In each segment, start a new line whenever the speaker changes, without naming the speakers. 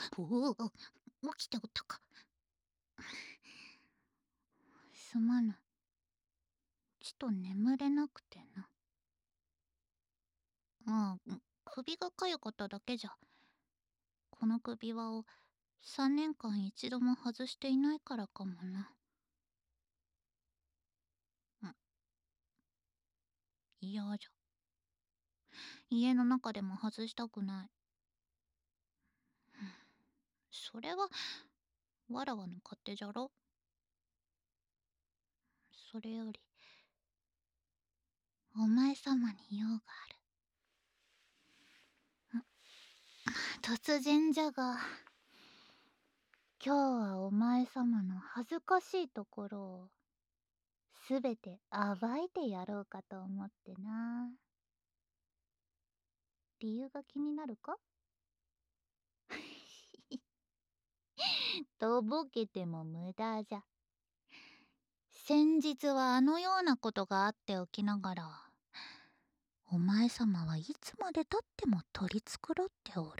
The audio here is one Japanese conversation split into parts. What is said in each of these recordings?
おお、起きておったか。すまぬ。ちと眠れなくてな。ああ、首がかゆかっただけじゃ。この首輪を3年間一度も外していないからかもな。嫌じゃ。家の中でも外したくない。それはわらわの勝手じゃろ。それよりお前様に用がある。突然じゃが、今日はお前様の恥ずかしいところをすべて暴いてやろうかと思ってな。理由が気になるか？とぼけても無駄じゃ。先日はあのようなことがあっておきながら、お前様はいつまでたっても取り繕っておる。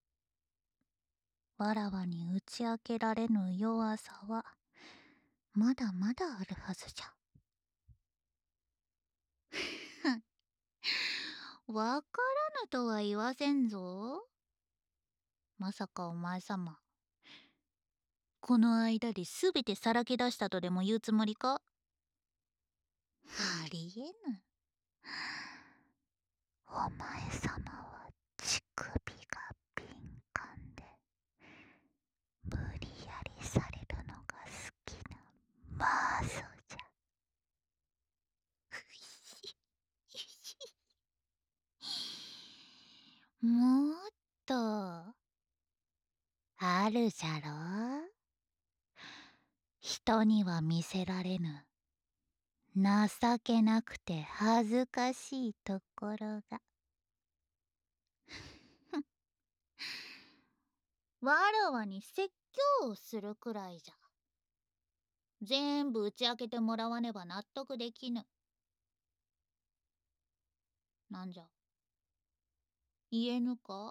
わらわに打ち明けられぬ弱さはまだまだあるはずじゃ。わからぬとは言わせんぞ。まさかお前様、この間で全てさらけ出したとでも言うつもりか？ありえぬ。お前様は乳首が敏感で、無理やりされるのが好きなマーソじゃ。もっとあるじゃろ。人には見せられぬ情けなくて恥ずかしいところが。わらわに説教をするくらいじゃ。全部打ち明けてもらわねば納得できぬ。なんじゃ、言えぬか？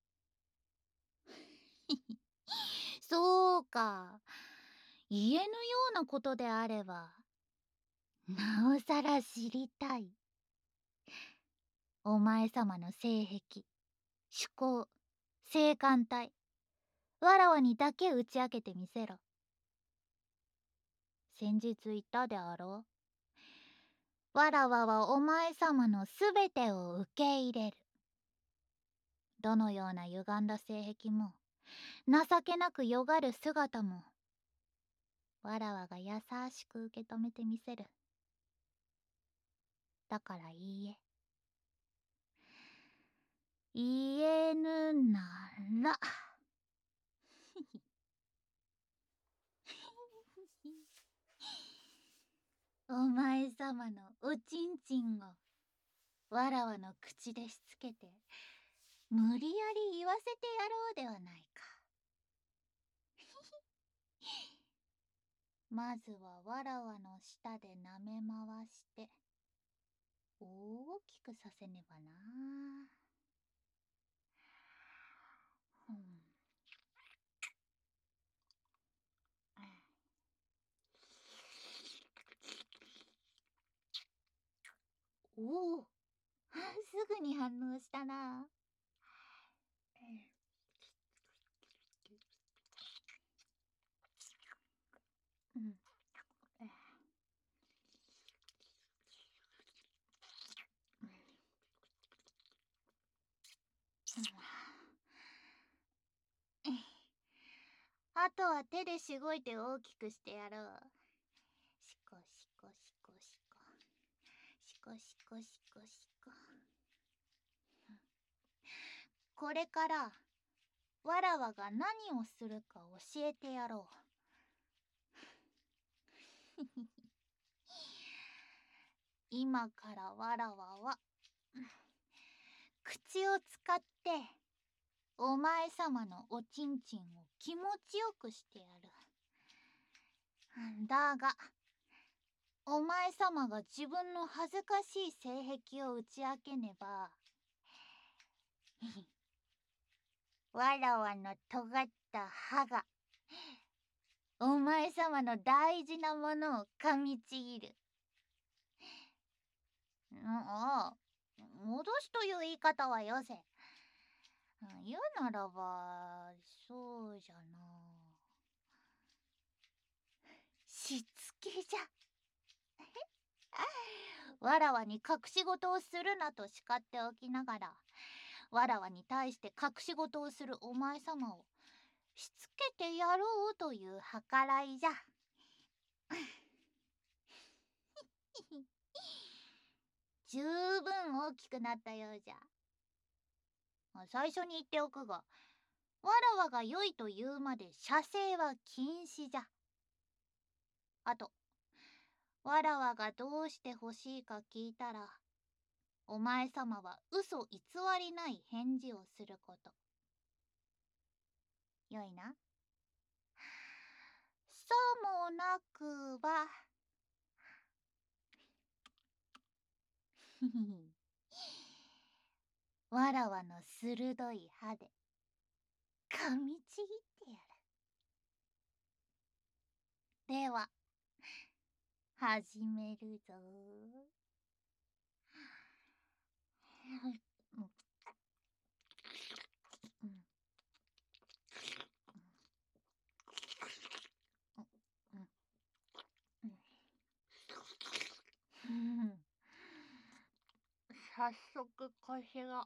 そうか。言えぬようなことであれば、なおさら知りたい。お前様の性癖、趣向、性感帯、わらわにだけ打ち明けてみせろ。先日言ったであろう。わらわはお前様のすべてを受け入れる。どのような歪んだ性癖も、情けなくよがる姿も、わらわが優しく受け止めてみせる。だからいいえ。言えぬならお前様のおちんちんをわらわの口でしつけて無理やり言わせてやろうではないか。まずはわらわの舌で舐め回して大きくさせねばな。うん、おお、すぐに反応したな。うん、あとは手でしごいて大きくしてやろう。しこしこしこしこ。しこしこしこしこ。これからわらわが何をするか教えてやろう。今からわらわは口を使ってお前様のおちんちんを気持ちよくしてやる。だがお前様が自分の恥ずかしい性癖を打ち明けねばわらわの尖った歯がお前様の大事なものを噛みちぎる。ああ、脅しという言い方はよせ。言うならば、そうじゃな。しつけじゃ。わらわに隠し事をするなと叱っておきながら、わらわに対して隠し事をするお前様をしつけてやろうという計らいじゃ。十分大きくなったようじゃ。最初に言っておくが、わらわが良いと言うまで射精は禁止じゃ。あと、わらわがどうして欲しいか聞いたら、お前様は嘘偽りない返事をすること。よいな。さもなくば、わらわの鋭い歯で噛みちぎってやる。では、始めるぞ。早速腰が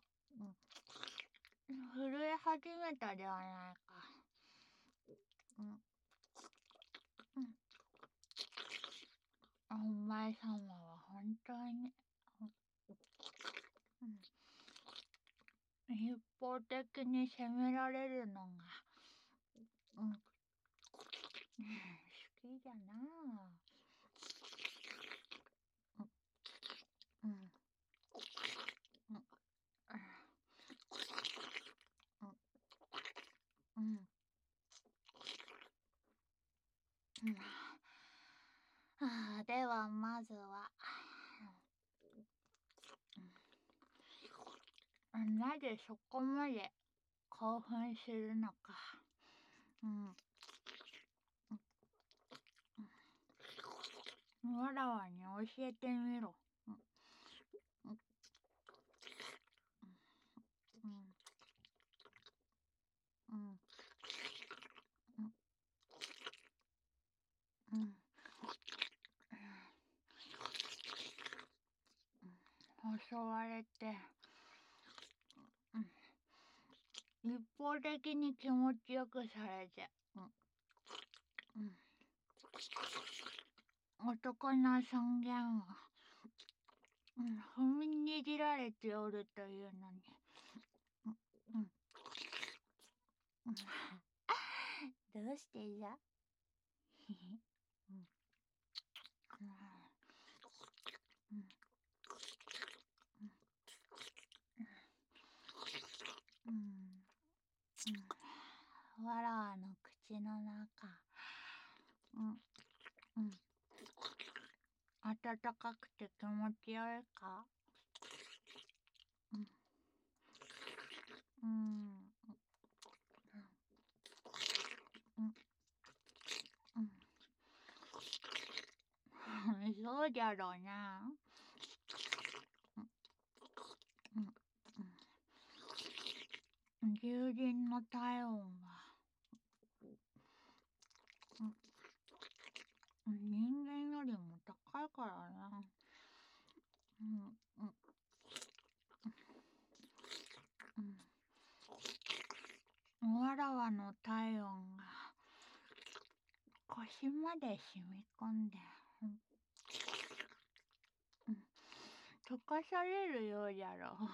震え始めたではないか。お前様は本当に一方的に責められるのが好きじゃなあ。ではまずはなぜそこまで興奮するのか。わらわに教えてみろ。襲われて、一方的に気持ちよくされて、男の尊厳を踏みにじられておるというのに。どうしてじゃ？わらわの口の中、暖かくて気持ちよいか？そうじゃろうな。牛輪の体温は人間よりも高いからな。わらわの体温が腰まで染み込んで、溶かされるようじゃろう。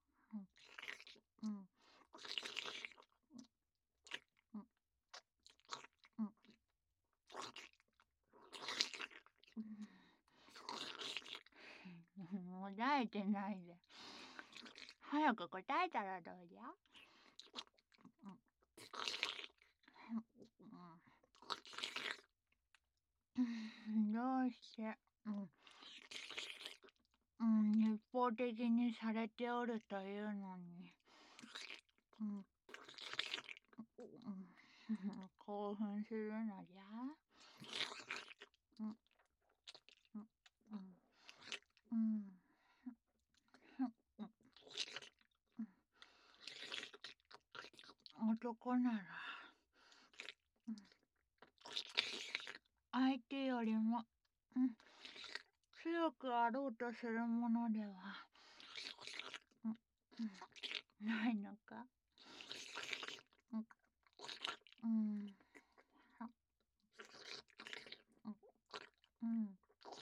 もだえてないで。早く答えたらどうじゃ？どうして、一方的にされておるというのに、 興奮するのじゃ。うん、うん、うん、うん、うん、男なら、うん、相手よりも、強くあろうとするものでは、ないのか。うん、うん、うん、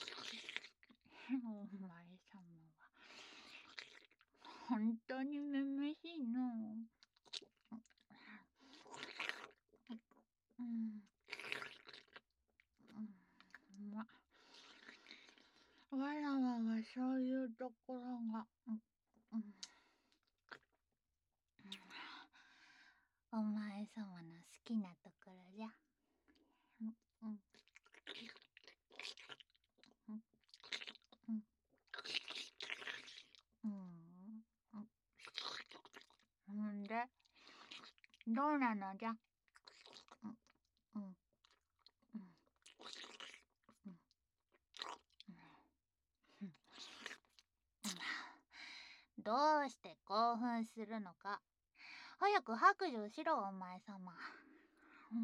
お前様は本当にめめしいの。うん、ま、わらわはそういうところが、お前様の好きなところじゃ。うん、うん、うん、うん、んで、どうなのじゃ。うん、うん、うん、うん、どうして興奮するのか。早く白状しろ、お前様。うん、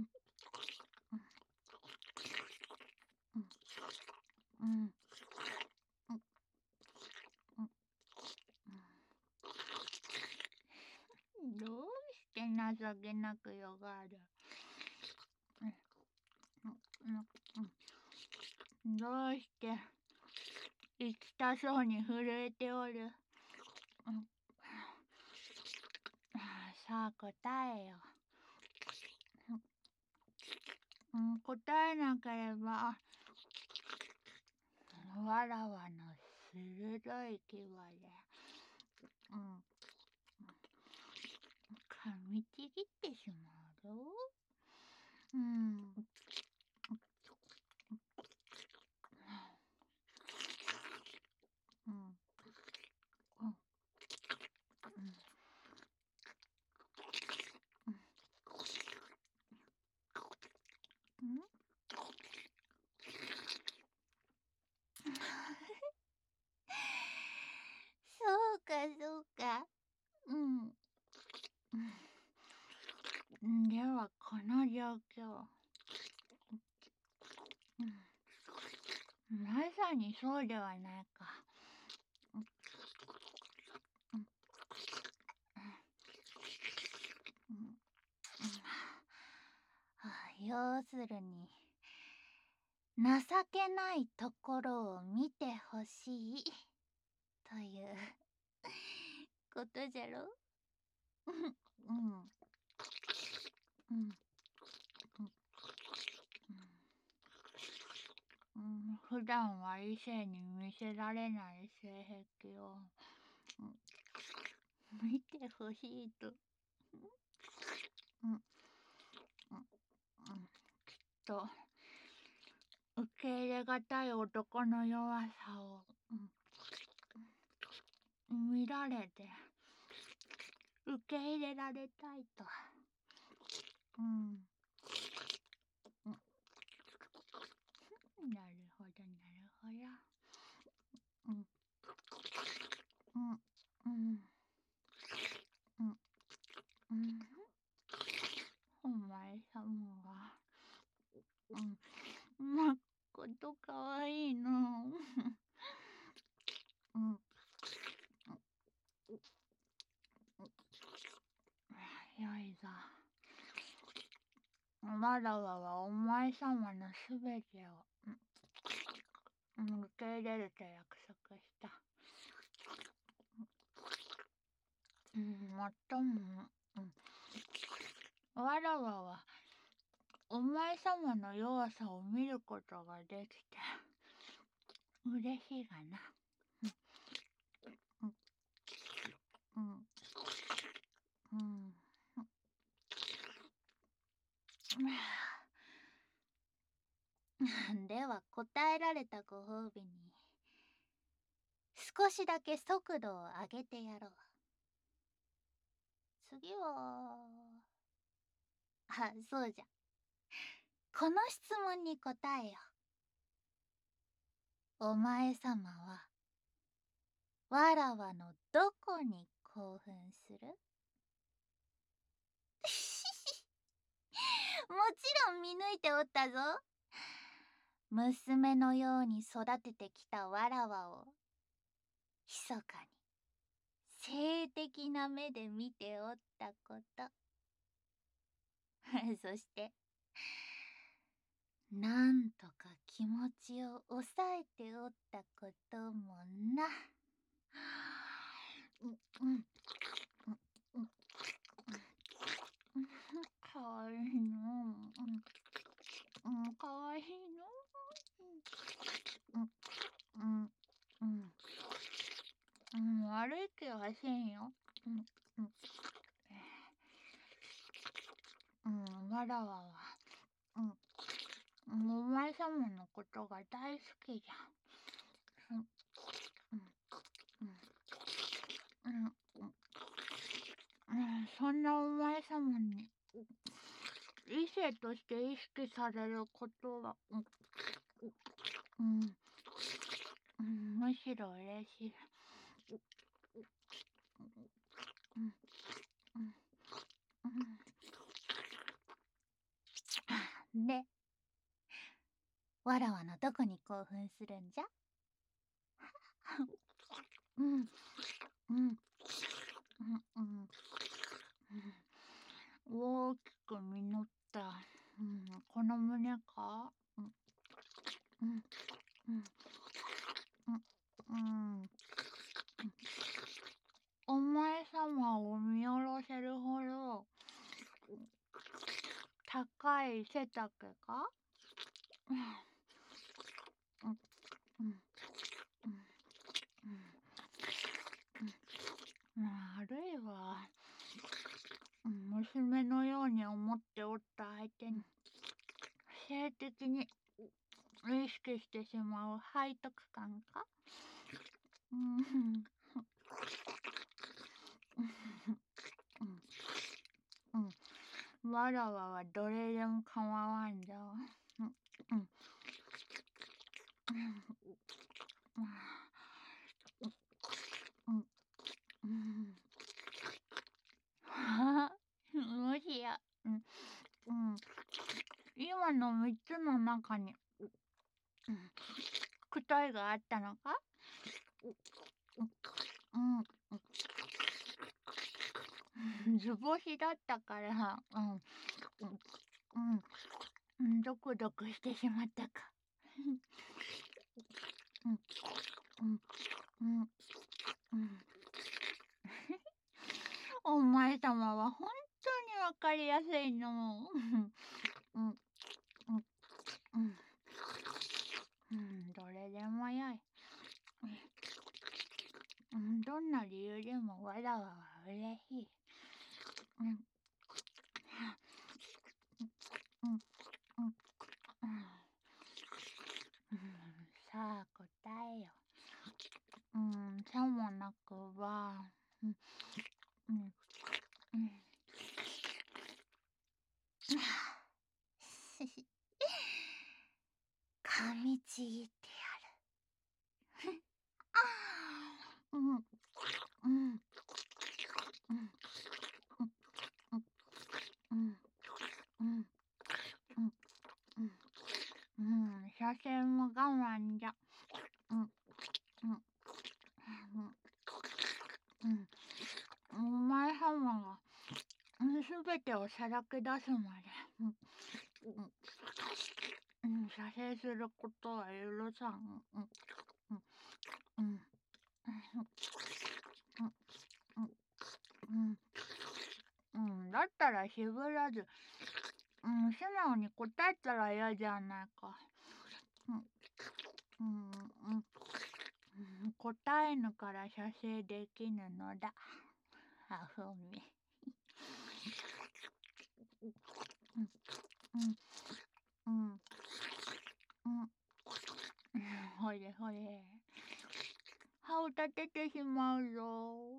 うん、うん、うん、うん、どうして情けなくよがる。どうして行きたそうに震えておる。さあ答えよ。答えなければわらわの鋭い牙で、噛みちぎってしまうぞ。うん。うん。うん。うん。そうかそうか。うん。ではこの状況、まさにそうではないか。要するに情けないところを見てほしいということじゃろ。うん、うん、うん、普段は異性に見せられない性癖を、見てほしいと、うん、うん、きっと受け入れがたい男の弱さを、見られて受け入れられたいと。うん。なるほど、なるほど。うん、うん、うん、うん、うん。お前様が、まっことかわいいの。うん。よいぞ。わらわはお前様のすべてを、受け入れると約束した。もっとも、わらわはお前様の弱さを見ることができて嬉しいがな。うん、うん、うん。では答えられたご褒美に少しだけ速度を上げてやろう。次はあ、そうじゃ。この質問に答えよ。お前さまは、わらわのどこに興奮する？もちろん見抜いておったぞ。娘のように育ててきたわらわを、密かに、性的な目で見ておったこと。そして、なんとか気持ちを抑えておったこともな。かわいいの。かわいいの。悪い気はせんよ。わらわは、お前様のことが大好きじゃ。そんなお前様に異性として意識されることは、むしろ嬉しい。で、わらわのどこに興奮するんじゃ？大きく実った、この胸か？お前様を見下ろせるほど高い背丈か？あるいは娘のように思っておった相手に性的に意識してしまう背徳感か？わらわはどれでも構わんじゃ。もしや、今の3つの中に、答えがあったのか？図星だったから、ドクドクしてしまったか。お前様は本当にわかりやすいの。どれでもよい。どんな理由でもわらわは嬉しい。さあ答えよ。さもなくば、噛みちぎってやる。車線も我慢じゃ。お前様がすべてをさらけ出すまで、射精することは許さん。だったら渋らず、素直に答えたら嫌じゃないか。答えぬから射精できぬのだ。アホめ。ほれほれ。歯を立ててしまうぞ。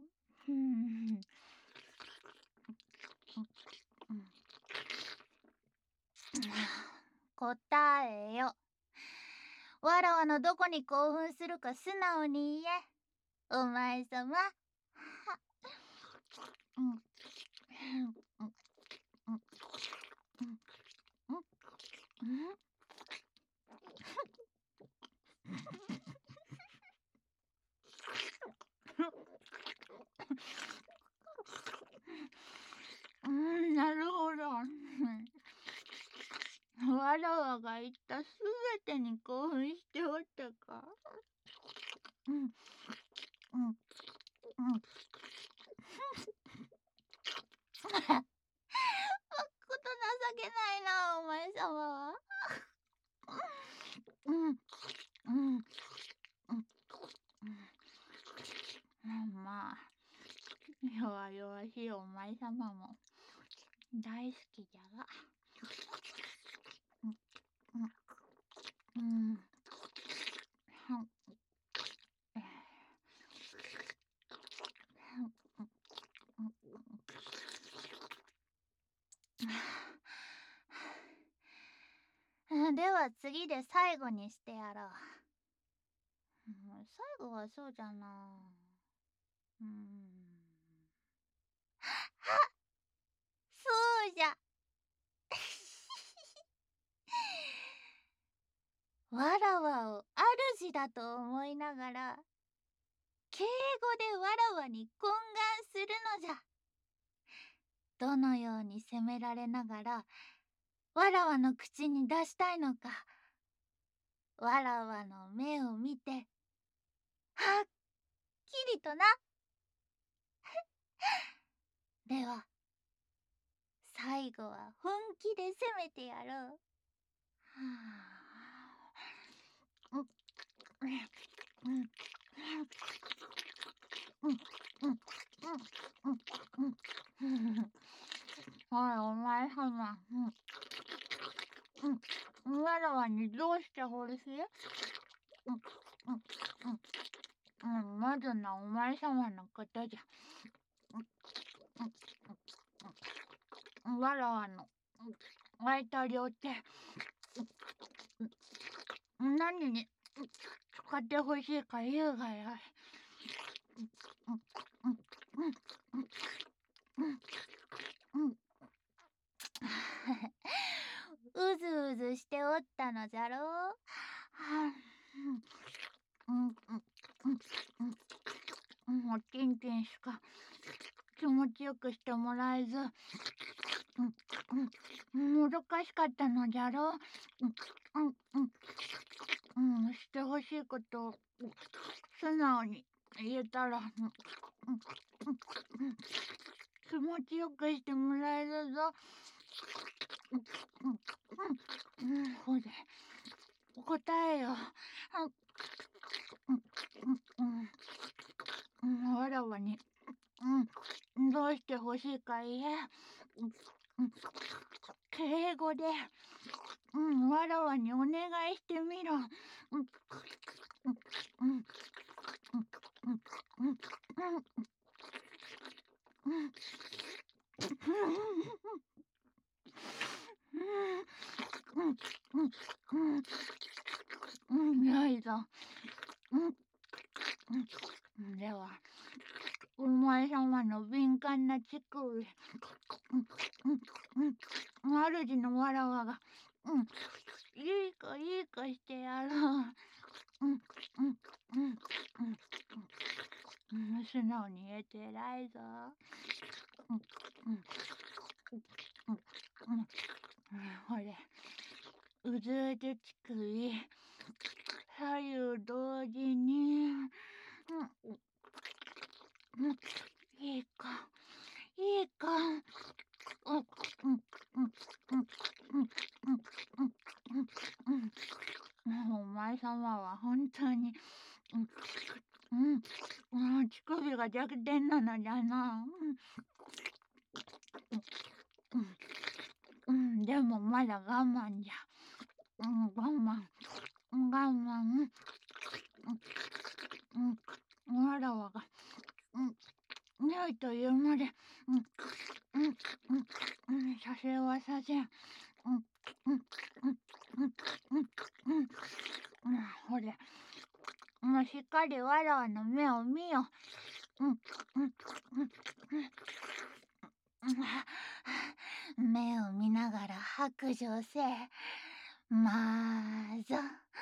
答えよ。わらわのどこに興奮するか素直に言え。お前さま。うんうんうんうんうんなるほど。わらわが言ったすべてに興奮しておったか。うんうんうん。こと情けないな、お前さまは。うんうんうんまあ、弱々しいお前さまも大好きじゃが。うんうんでは次で最後にしてやろう。最後はそうじゃな。そうじゃ。わらわを主だと思いながら敬語でわらわに懇願するのじゃ。どのように責められながらわらわの口に出したいのか、わらわの目を見てはっきりとな。では最後は本気で責めてやろう。はあ、おいお前さま、わらわにどうしてほしい？まずなお前さまのことじゃ。わらわの空いた両手、何に使ってほしいか言うがよい。うずうずしておったのじゃろう。もうキンキンしか気持ちよくしてもらえず、もどかしかったのじゃろう。してほしいことを素直に言えたら、気持ちよくしてもらえるぞ。ほれ、答えよ。わらわに、どうしてほしいか言え。敬語で、わらわにお願いしてみろ。よいぞ。では、お前様の敏感な乳首、主のわらわが、いい子いい子してやろう。素直に言えて偉いぞ。ほれ、うずうず乳首、左右同時に、いいか、いいか。お前様は本当に、乳首が弱点なのじゃな。でもまだ我慢じゃ。我慢、我慢。わらわが、匂いというまで、射精はさせん。 ほれ、もうしっかりわらわの目を見よ。目を見ながら白状せえ。まず。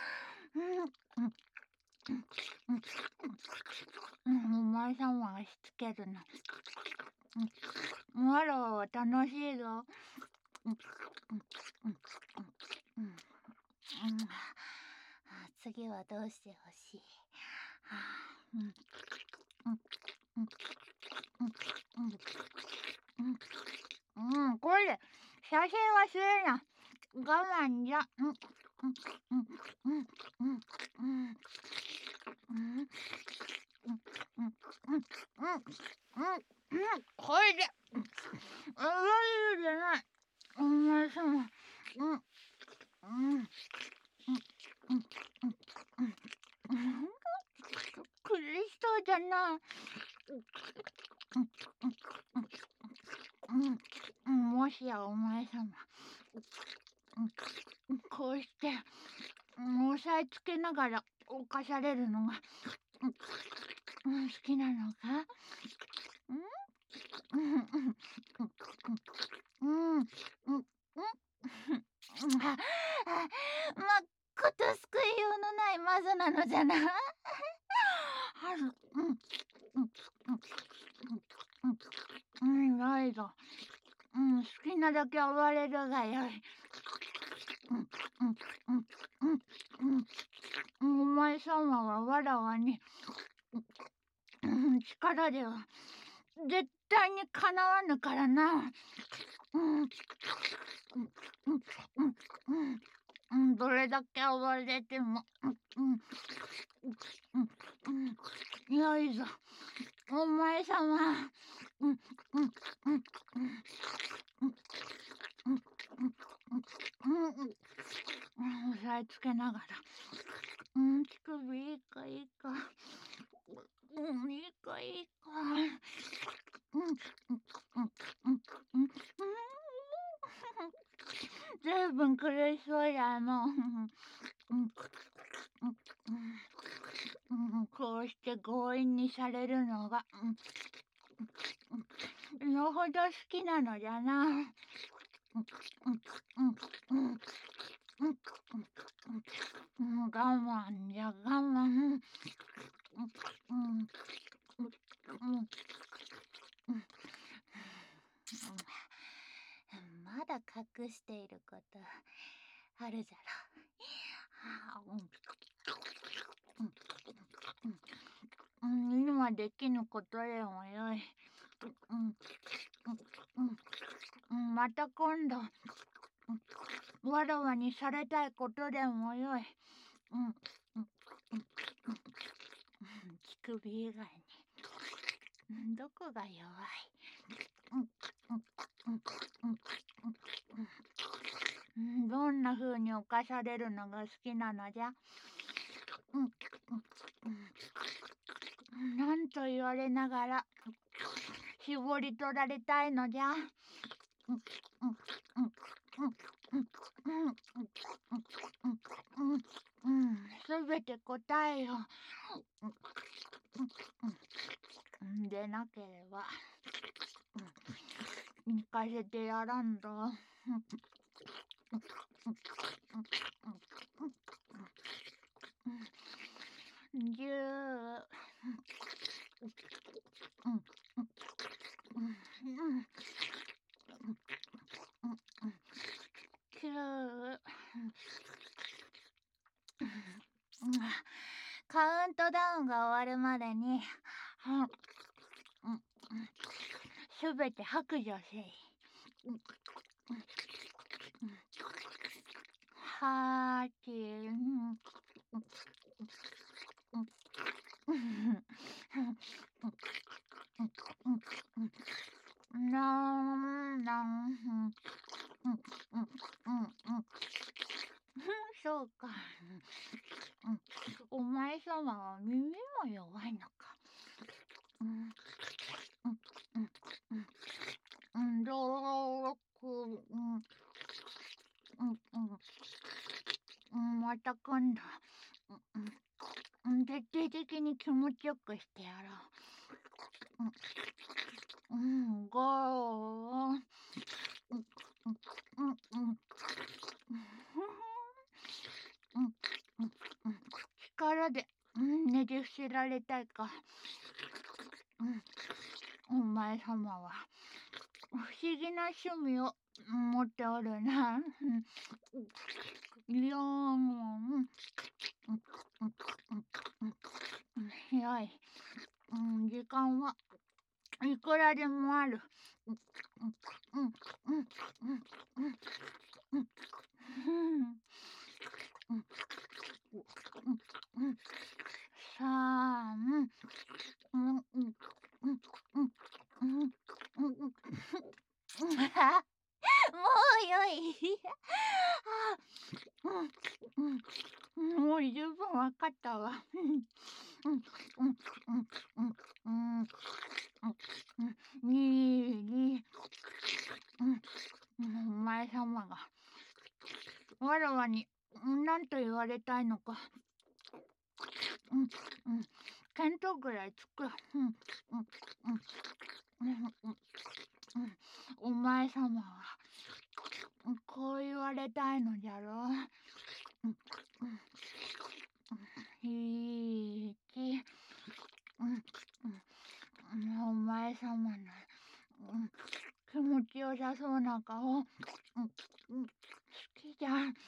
お前様がしつけるの。わらわは楽しいぞ。次はどうしてほしい？これ写真はするな。我慢じゃ。これであらゆるじゃない。お前様。苦しそうじゃな。もしやお前様、こうして押さえつけながら犯されるのが好きなのか？まこと救いようのないマゾなのじゃな。ないぞ。好きなだけ暴れるがよい。お前様はわらわに力では絶対にかなわぬからな。どれだけ暴れてもよいぞ、お前様。押さえつけながら、乳首いいかいいか、いいかいいか。ずいぶん苦しそうやの。こうして強引にされるのがよほど好きなのじゃな。我慢じゃ我慢。まだ隠していることあるじゃろ。今できぬことでもよい。また今度わらわにされたいことでもよい。乳首以外にどこが弱い？どんな風に犯されるのが好きなのじゃ？なんと言われながら絞り取られたいのじゃ？すべて答えよ。でなければ行かせてやらんぞ。10、9、カウントダウンが終わるまでにすべて白状せい。8、そうか。お前様は耳も弱いのか。6、 的に気持ちよくしてやろう。ゴー。力でねじ伏せられたいか。お前様は不思議な趣味を持っておるな。いやよい。時間はいくらでもある。さあ、もうよい。もう十分わかったわ。お前様がわらわに何と言われたいのか。見当ぐらいつく。お前様はこう言われたいのじゃろう。ひき。お前様の気持ちよさそうな顔好きじゃ。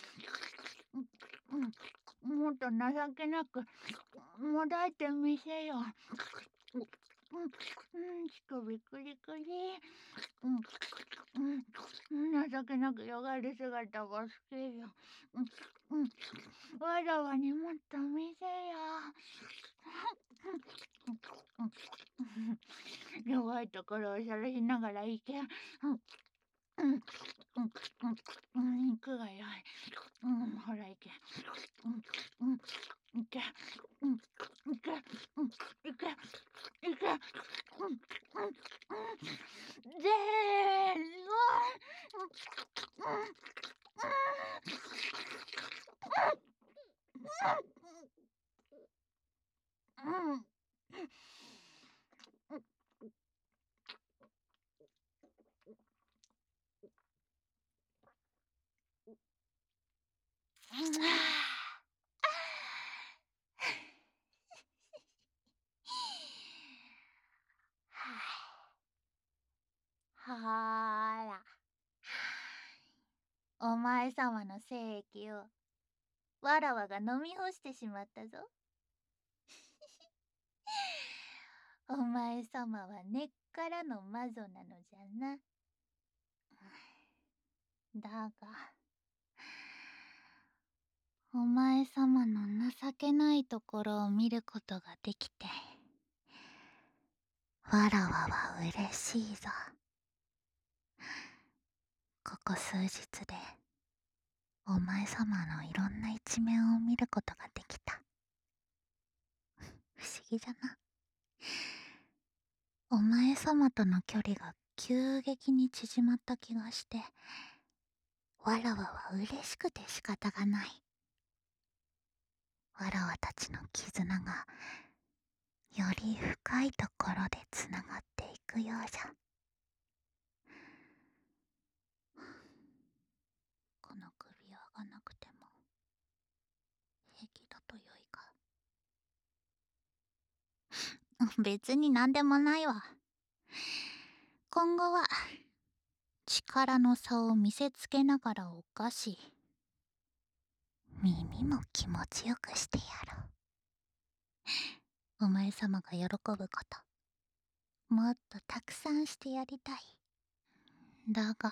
もっと情けなくもだいてみせよ。乳首クリクリ。情けなくよがる姿が好きよ。わらわにもっと見せよ。弱いところをさらしながらいけ。行くがよい。ほら行け。行け。行け。行け。行け。ぜーの。はら。お前様の精液をわらわが飲み干してしまったぞ。お前様は根っからの魔女なのじゃな。だがお前様の情けないところを見ることができてわらわは嬉しいぞ。ここ数日でお前様のいろんな一面を見ることができた。不思議じゃな。お前様との距離が急激に縮まった気がしてわらわは嬉しくて仕方がない。わらわたちの絆がより深いところでつながっていくようじゃ。この首輪がなくても平気だとよいか。別になんでもないわ。今後は力の差を見せつけながらおかし耳も気持ちよくしてやろう。お前様が喜ぶこともっとたくさんしてやりたい。だが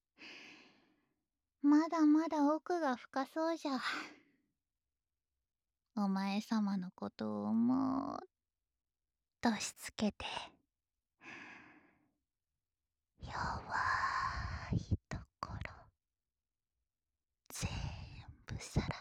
まだまだ奥が深そうじゃ。お前様のことをもっとしつけて弱いところ全部さら